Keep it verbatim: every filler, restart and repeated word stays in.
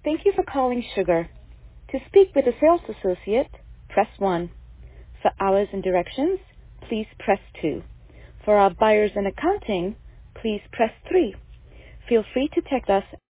Thank you for calling Sugar. To speak with a sales associate, press one. For hours and directions, please press two. For our buyers and accounting, please press three. Feel free to text us